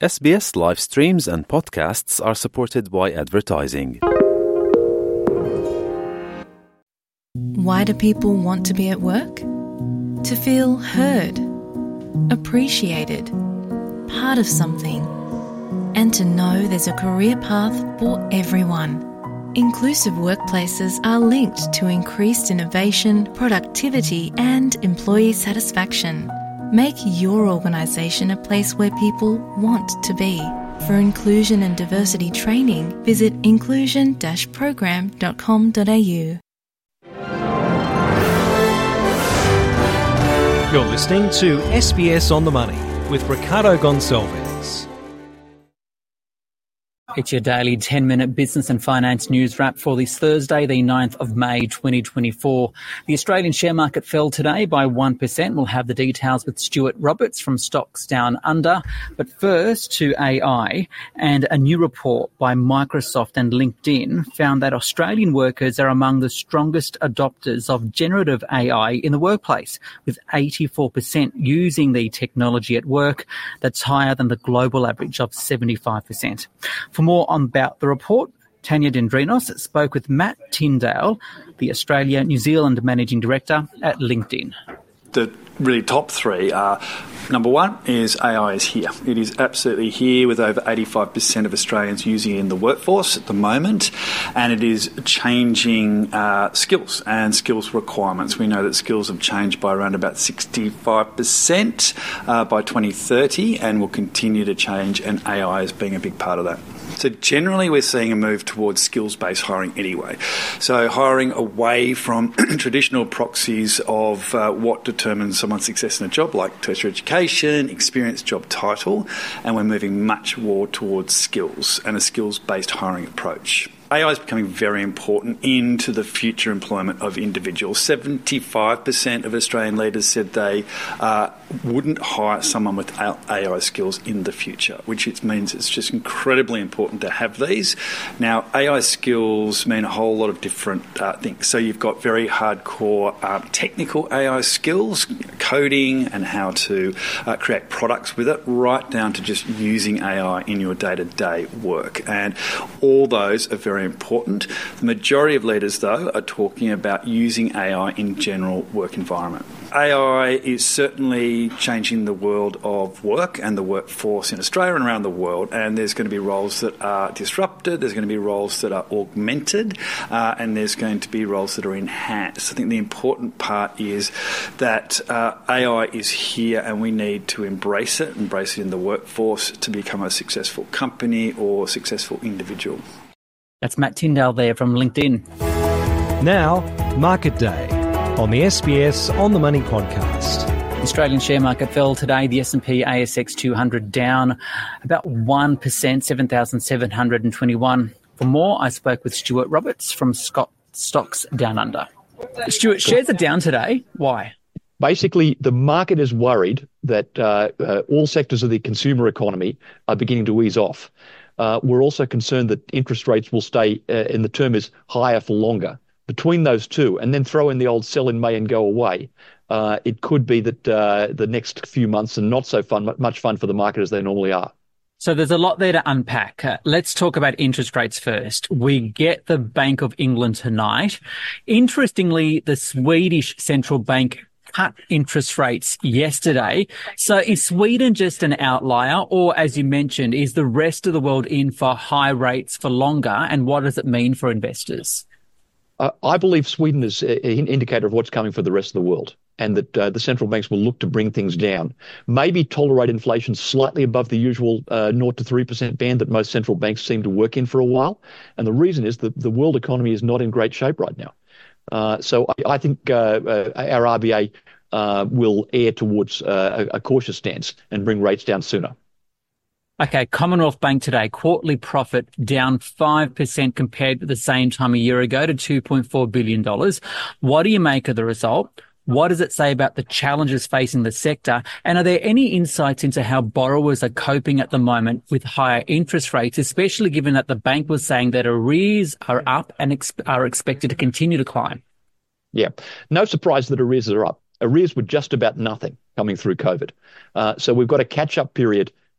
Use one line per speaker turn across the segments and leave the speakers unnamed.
SBS live streams and podcasts are supported by advertising.
Why do people want to be at work? To feel heard, appreciated, part of something, and to know there's a career path for everyone. Inclusive workplaces are linked to increased innovation, productivity, and employee satisfaction. Make your organisation a place where people want to be. For inclusion and diversity training, visit inclusion-program.com.au.
You're listening to SBS On The Money with Ricardo Gonçalves.
It's your daily 10-minute business and finance news wrap for this Thursday, the 9th of May 2024. The Australian share market fell today by 1%. We'll have the details with Stuart Roberts from Stocks Down Under. But first to AI, and a new report by Microsoft and LinkedIn found that Australian workers are among the strongest adopters of generative AI in the workplace, with 84% using the technology at work. That's higher than the global average of 75%. For more about the report, Tanya Dendrinos spoke with Matt Tyndale, the Australia-New Zealand Managing Director at LinkedIn.
The really top three are, number one is AI is here. It is absolutely here with over 85% of Australians using it in the workforce at the moment, and it is changing skills and skills requirements. We know that skills have changed by around about 65% by 2030 and will continue to change, and AI is being a big part of that. So generally we're seeing a move towards skills-based hiring anyway. So hiring away from traditional proxies of what determines someone's success in a job, like tertiary education, experience, job title, and we're moving much more towards skills and a skills-based hiring approach. AI is becoming very important into the future employment of individuals. 75% of Australian leaders said they wouldn't hire someone without AI skills in the future, which it means it's just incredibly important to have these. Now, AI skills mean a whole lot of different things. So you've got very hardcore technical AI skills, coding and how to create products with it, right down to just using AI in your day-to-day work. And all those are very important. The majority of leaders, though, are talking about using AI in general work environment. AI is certainly changing the world of work and the workforce in Australia and around the world, and there's going to be roles that are disrupted, there's going to be roles that are augmented, and there's going to be roles that are enhanced. I think the important part is that AI is here and we need to embrace it in the workforce to become a successful company or successful individual.
That's Matt Tyndale there from LinkedIn.
Now, Market Day on the SBS On The Money podcast.
The Australian share market fell today. The S&P ASX 200 down about 1%, 7,721. For more, I spoke with Stuart Roberts from Stocks Down Under. Stuart, shares are down today. Why?
Basically, the market is worried that all sectors of the consumer economy are beginning to ease off. We're also concerned that interest rates will stay, and the term is higher for longer. Between those two, and then throw in the old sell in May and go away, it could be that the next few months are not so much fun for the market as they normally are.
So there's a lot there to unpack. Let's talk about interest rates first. We get the Bank of England tonight. Interestingly, the Swedish central bank cut interest rates yesterday. So is Sweden just an outlier, or as you mentioned, is the rest of the world in for high rates for longer, and what does it mean for investors?
I believe Sweden is an indicator of what's coming for the rest of the world, and that the central banks will look to bring things down. Maybe tolerate inflation slightly above the usual 0 to 3% band that most central banks seem to work in for a while. And the reason is that the world economy is not in great shape right now. So I think our RBA will err towards a cautious stance and bring rates down sooner.
Okay, Commonwealth Bank today, quarterly profit down 5% compared with the same time a year ago to $2.4 billion. What do you make of the result? What does it say about the challenges facing the sector? And are there any insights into how borrowers are coping at the moment with higher interest rates, especially given that the bank was saying that arrears are up and are expected to continue to climb?
Yeah, no surprise that arrears are up. Arrears were just about nothing coming through COVID. So we've got a catch-up period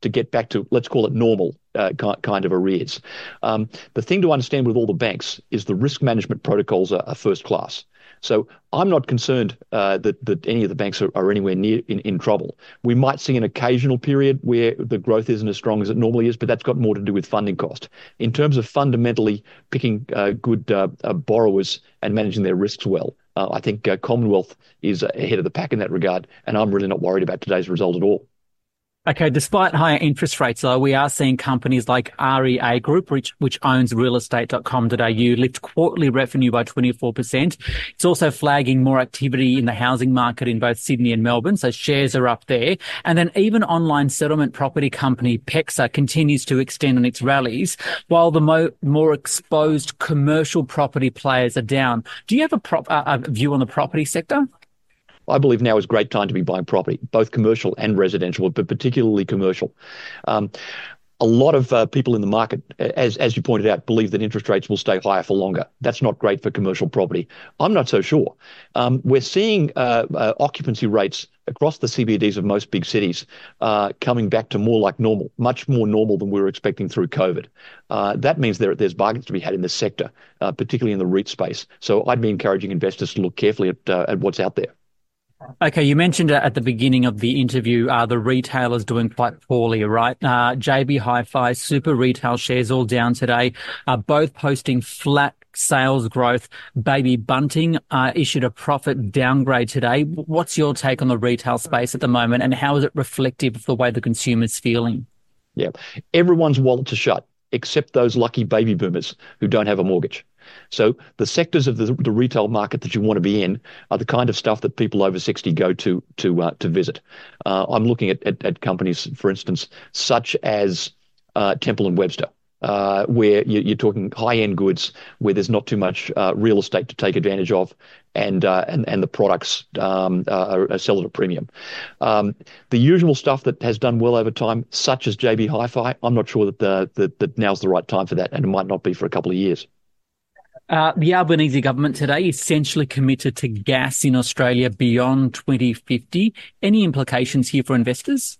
to get back to, let's call it normal kind of arrears. The thing to understand with all the banks is the risk management protocols are first class. So I'm not concerned that any of the banks are anywhere near in trouble. We might see an occasional period where the growth isn't as strong as it normally is, but that's got more to do with funding cost. In terms of fundamentally picking good borrowers and managing their risks well, I think Commonwealth is ahead of the pack in that regard, and I'm really not worried about today's result at all.
Okay, despite higher interest rates, though, we are seeing companies like REA Group, which owns realestate.com.au, lift quarterly revenue by 24%. It's also flagging more activity in the housing market in both Sydney and Melbourne, so shares are up there. And then even online settlement property company PEXA continues to extend on its rallies, while the more exposed commercial property players are down. Do you have a view on the property sector?
I believe now is a great time to be buying property, both commercial and residential, but particularly commercial. A lot of people in the market, as you pointed out, believe that interest rates will stay higher for longer. That's not great for commercial property. I'm not so sure. We're seeing occupancy rates across the CBDs of most big cities coming back to more like normal, much more normal than we were expecting through COVID. That means there's bargains to be had in this sector, particularly in the REIT space. So I'd be encouraging investors to look carefully at what's out there.
Okay, you mentioned at the beginning of the interview the retailers doing quite poorly, right? JB Hi-Fi, Super Retail shares all down today, both posting flat sales growth. Baby Bunting issued a profit downgrade today. What's your take on the retail space at the moment, and how is it reflective of the way the consumer's feeling?
Yeah, everyone's wallets are shut, except those lucky baby boomers who don't have a mortgage. So the sectors of the retail market that you want to be in are the kind of stuff that people over 60 go to visit. I'm looking at companies, for instance, such as Temple & Webster, where you're talking high-end goods, where there's not too much real estate to take advantage of, and the products are sold at a premium. The usual stuff that has done well over time, such as JB Hi-Fi, I'm not sure that now's the right time for that, and it might not be for a couple of years.
The Albanese government today essentially committed to gas in Australia beyond 2050. Any implications here for investors?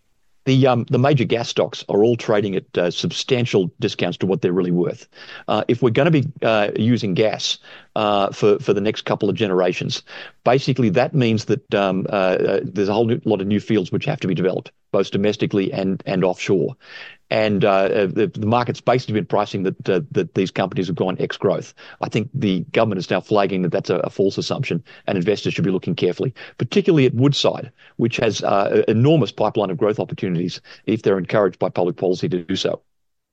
The major gas stocks are all trading at substantial discounts to what they're really worth. If we're going to be using gas for the next couple of generations, basically that means that there's a whole lot of new fields which have to be developed, both domestically and offshore. And the market's basically been pricing that these companies have gone ex-growth. I think the government is now flagging that that's a false assumption, and investors should be looking carefully, particularly at Woodside, which has an enormous pipeline of growth opportunities if they're encouraged by public policy to do so.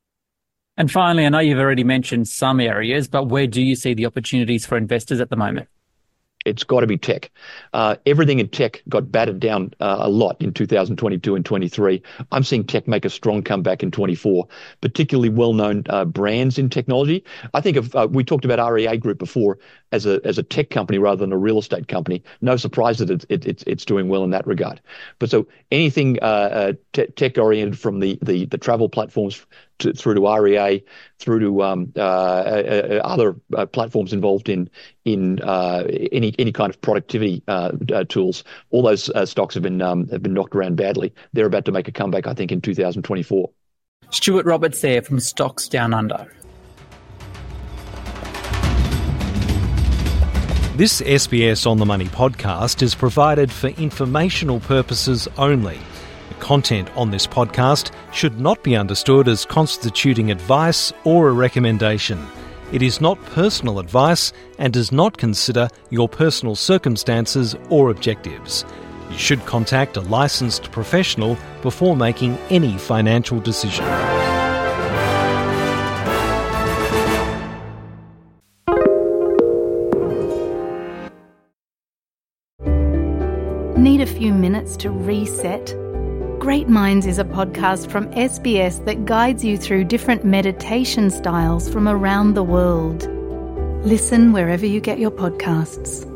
And finally, I know you've already mentioned some areas, but where do you see the opportunities for investors at the moment?
It's got to be tech. Everything in tech got battered down a lot in 2022 and 23. I'm seeing tech make a strong comeback in 24, particularly well-known brands in technology. I think we talked about REA Group before as a tech company rather than a real estate company. No surprise that it's doing well in that regard. But so anything tech-oriented from the travel platforms through to REA, through to other platforms involved in any kind of productivity tools. All those stocks have been knocked around badly. They're about to make a comeback, I think, in 2024.
Stuart Roberts there from Stocks Down Under.
This SBS On The Money podcast is provided for informational purposes only. The content on this podcast should not be understood as constituting advice or a recommendation. It is not personal advice and does not consider your personal circumstances or objectives. You should contact a licensed professional before making any financial decision.
Need a few minutes to reset? Great Minds is a podcast from SBS that guides you through different meditation styles from around the world. Listen wherever you get your podcasts.